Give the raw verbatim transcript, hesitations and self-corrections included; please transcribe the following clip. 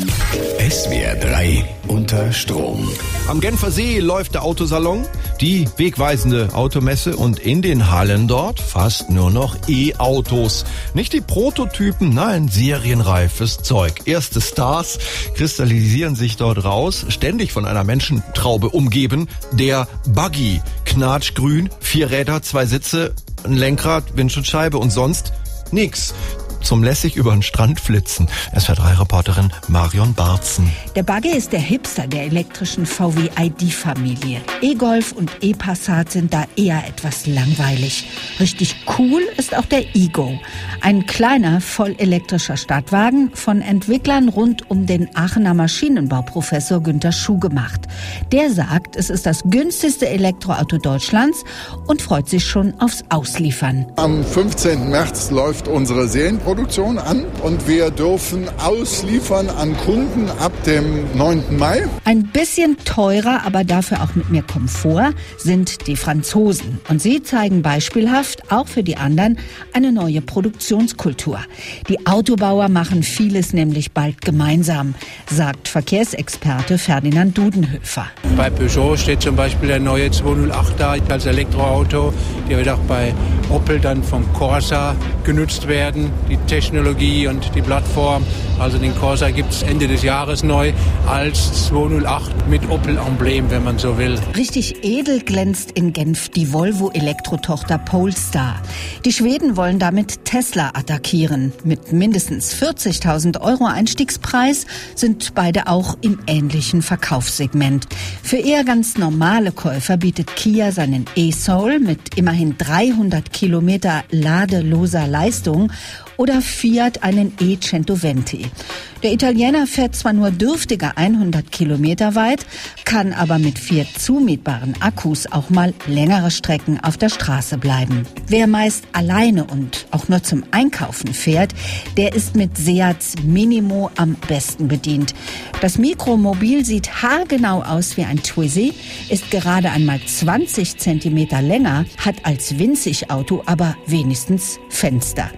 S W R drei unter Strom. Am Genfer See läuft der Autosalon, die wegweisende Automesse, und in den Hallen dort fast nur noch E-Autos. Nicht die Prototypen, nein, serienreifes Zeug. Erste Stars kristallisieren sich dort raus, ständig von einer Menschentraube umgeben. Der Buggy, knatschgrün, vier Räder, zwei Sitze, ein Lenkrad, Windschutzscheibe und sonst nix. Zum lässig über den Strand flitzen. S W R drei Reporterin Marion Barzen. Der Buggy ist der Hipster der elektrischen V W I D-Familie. E-Golf und E-Passat sind da eher etwas langweilig. Richtig cool ist auch der E-Go. Ein kleiner, voll elektrischer Stadtwagen, von Entwicklern rund um den Aachener Maschinenbauprofessor Günter Schuh gemacht. Der sagt, es ist das günstigste Elektroauto Deutschlands und freut sich schon aufs Ausliefern. Am fünfzehnten März läuft unsere Serienproduktion an und wir dürfen ausliefern an Kunden ab dem neunten Mai. Ein bisschen teurer, aber dafür auch mit mehr Komfort sind die Franzosen. Und sie zeigen beispielhaft, auch für die anderen, eine neue Produktionskultur. Die Autobauer machen vieles nämlich bald gemeinsam, sagt Verkehrsexperte Ferdinand Dudenhöfer. Bei Peugeot steht zum Beispiel der neue zweihundertacht da als Elektroauto. Der wird auch bei Opel dann vom Corsa genutzt werden. Die Technologie und die Plattform. Also den Corsa gibt es Ende des Jahres neu als zweihundertacht mit Opel-Emblem, wenn man so will. Richtig edel glänzt in Genf die Volvo-Elektrotochter Polestar. Die Schweden wollen damit Tesla attackieren. Mit mindestens vierzigtausend Euro Einstiegspreis sind beide auch im ähnlichen Verkaufssegment. Für eher ganz normale Käufer bietet Kia seinen e-Soul mit immerhin dreihundert Kilometer ladeloser Leistung oder Fiat einen e-Centoventi. Der Italiener fährt zwar nur dürftige hundert Kilometer weit, kann aber mit vier zumietbaren Akkus auch mal längere Strecken auf der Straße bleiben. Wer meist alleine und auch nur zum Einkaufen fährt, der ist mit Seats Minimo am besten bedient. Das Mikromobil sieht haargenau aus wie ein Twizy, ist gerade einmal zwanzig Zentimeter länger, hat als Winzig-Auto aber wenigstens Fenster.